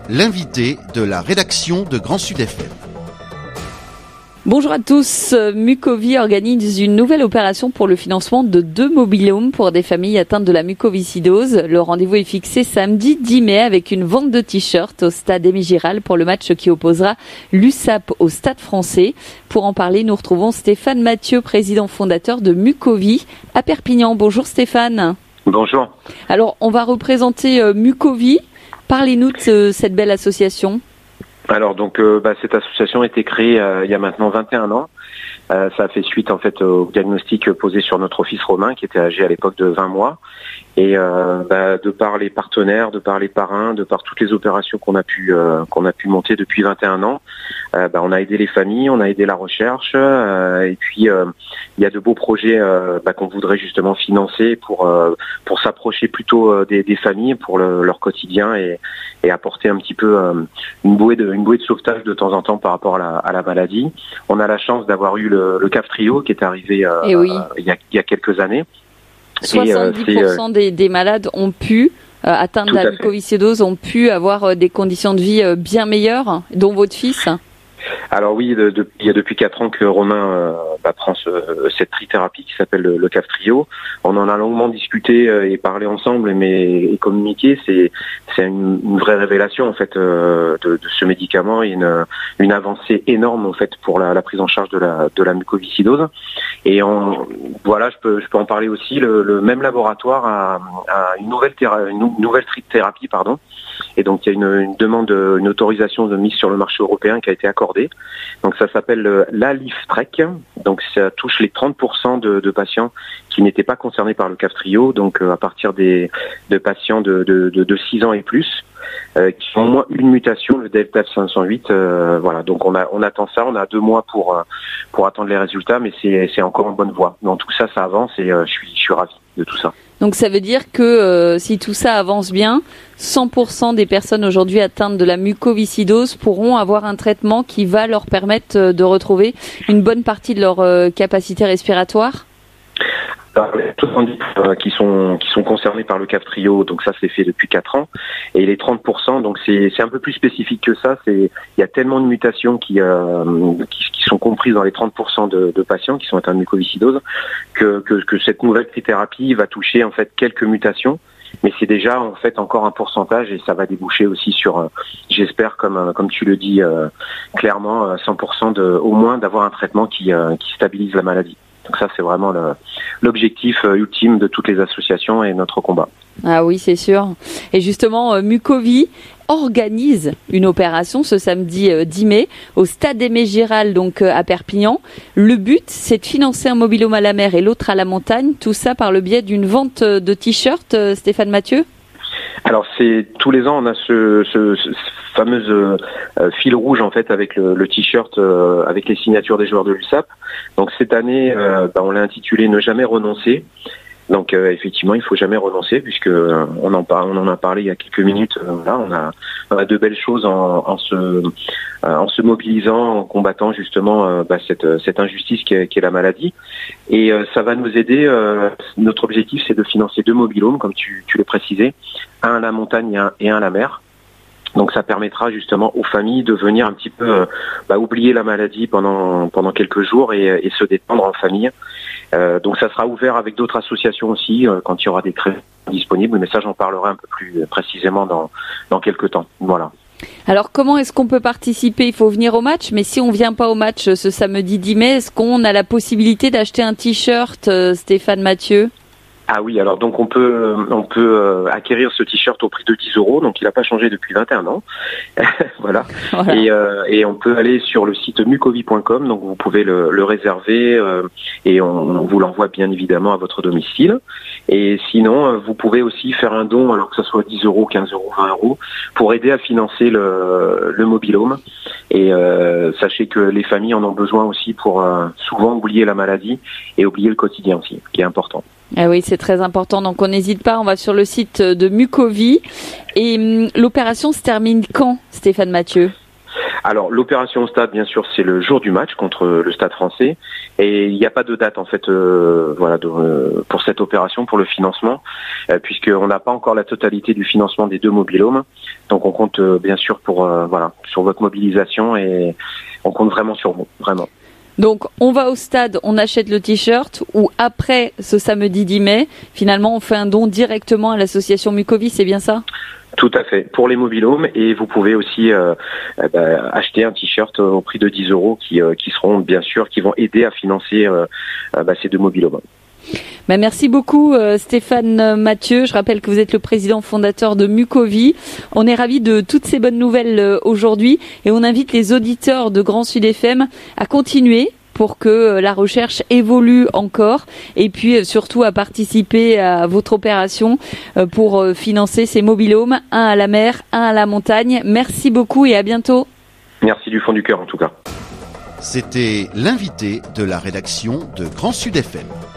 l'invité de la rédaction de Grand Sud FM. Bonjour à tous. Mucovie organise une nouvelle opération pour le financement de 2 mobil-homes pour des familles atteintes de la mucoviscidose. Le rendez-vous est fixé samedi 10 mai avec une vente de t-shirts au stade Aimé Giral pour le match qui opposera l'USAP au Stade Français. Pour en parler, nous retrouvons Stéphane Mathieu, président fondateur de Mucovie à Perpignan. Bonjour Stéphane. Bonjour. Alors, on va représenter Mucovie. Parlez-nous de cette belle association. Alors donc cette association a été créée il y a maintenant 21 ans. Ça a fait suite en fait au diagnostic posé sur notre fils Romain qui était âgé à l'époque de 20 mois. Et de par les partenaires, de par les parrains, de par toutes les opérations qu'on a pu monter depuis 21 ans, on a aidé les familles, on a aidé la recherche et puis il y a de beaux projets qu'on voudrait justement financer pour s'approcher plutôt des familles pour leur quotidien et apporter un petit peu une bouée de sauvetage de temps en temps par rapport à la maladie. On a la chance d'avoir eu le CAF Trio qui est arrivé il y a quelques années. 70% des malades ont pu atteindre la mucoviscidose, ont pu avoir des conditions de vie bien meilleures, dont votre fils. Alors oui, il y a depuis 4 ans que Romain prend cette trithérapie qui s'appelle le CAF Trio. On en a longuement discuté et parlé ensemble, et communiqué. C'est une vraie révélation en fait de ce médicament et une avancée énorme en fait pour la prise en charge de la mucoviscidose. Et je peux en parler aussi. Le même laboratoire a une nouvelle trithérapie, pardon. Et donc il y a une demande, une autorisation de mise sur le marché européen qui a été accordée. Donc ça s'appelle l'Aliftrec. Donc ça touche les 30% de patients qui n'étaient pas concernés par le CAF Trio. Donc à partir de patients de 6 ans et plus qui ont au moins une mutation, le Delta 508. Donc on attend ça. On a 2 mois pour attendre les résultats, mais c'est encore en bonne voie. Donc tout ça avance et je suis ravi de tout ça. Donc ça veut dire que si tout ça avance bien, 100% des personnes aujourd'hui atteintes de la mucoviscidose pourront avoir un traitement qui va leur permettre de retrouver une bonne partie de leur capacité respiratoire. Alors, les 70 qui sont concernés par le CAF Trio, donc ça c'est fait depuis 4 ans, et les 30%, donc c'est un peu plus spécifique que ça. Il y a tellement de mutations qui sont comprises dans les 30% de patients qui sont atteints de mucoviscidose que cette nouvelle trithérapie va toucher en fait quelques mutations. Mais c'est déjà en fait encore un pourcentage et ça va déboucher aussi sur, j'espère comme tu le dis clairement, 100% au moins d'avoir un traitement qui stabilise la maladie. Donc ça c'est vraiment l'objectif ultime de toutes les associations et notre combat. Ah oui, c'est sûr. Et justement, Mucovie organise une opération ce samedi 10 mai au stade Aimé Giral, donc à Perpignan. Le but, c'est de financer un mobil-home à la mer et l'autre à la montagne. Tout ça par le biais d'une vente de t-shirts, Stéphane Mathieu. Alors c'est tous les ans on a ce fameuse fil rouge en fait avec le t-shirt avec les signatures des joueurs de l'USAP. Donc cette année on l'a intitulé Ne jamais renoncer. Donc effectivement, il faut jamais renoncer puisque on en a parlé il y a quelques minutes. On a de belles choses en se mobilisant, en combattant justement cette injustice qui est la maladie. Et ça va nous aider. Notre objectif, c'est de financer 2 mobil-homes, comme tu l'as précisé, un à la montagne et un à la mer. Donc ça permettra justement aux familles de venir un petit peu oublier la maladie pendant quelques jours et se détendre en famille. Donc ça sera ouvert avec d'autres associations aussi quand il y aura des créneaux disponibles, mais ça j'en parlerai un peu plus précisément dans quelques temps. Voilà. Alors comment est-ce qu'on peut participer ? Il faut venir au match, mais si on vient pas au match ce samedi 10 mai, est-ce qu'on a la possibilité d'acheter un t-shirt, Stéphane Mathieu ? Ah oui, alors donc on peut acquérir ce t-shirt au prix de 10 €, donc il n'a pas changé depuis 21 ans. Voilà. Et on peut aller sur le site mucovie.com, donc vous pouvez le réserver et on vous l'envoie bien évidemment à votre domicile. Et sinon, vous pouvez aussi faire un don, alors que ce soit 10 €, 15 €, 20 €, pour aider à financer le mobil-home. Et sachez que les familles en ont besoin aussi pour souvent oublier la maladie et oublier le quotidien aussi, qui est important. Ah oui, c'est très important. Donc on n'hésite pas, on va sur le site de Mucovie. Et l'opération se termine quand, Stéphane Mathieu ? Alors l'opération au stade, bien sûr, c'est le jour du match contre le Stade Français, et il n'y a pas de date en fait, pour cette opération, pour le financement, puisqu'on n'a pas encore la totalité du financement des 2 mobil-homes. Donc on compte bien sûr sur votre mobilisation et on compte vraiment sur vous, vraiment. Donc on va au stade, on achète le t-shirt ou après ce samedi 10 mai, finalement on fait un don directement à l'association Mucovis, c'est bien ça ? Tout à fait, pour les mobilhomes, et vous pouvez aussi acheter un t-shirt au prix de 10 € qui seront bien sûr, qui vont aider à financer ces 2 mobilhomes. Merci beaucoup Stéphane Mathieu. Je rappelle que vous êtes le président fondateur de Mucovis. On est ravis de toutes ces bonnes nouvelles aujourd'hui et on invite les auditeurs de Grand Sud FM à continuer pour que la recherche évolue encore et puis surtout à participer à votre opération pour financer ces mobilhomes, un à la mer, un à la montagne. Merci beaucoup et à bientôt. Merci du fond du cœur en tout cas. C'était l'invité de la rédaction de Grand Sud FM.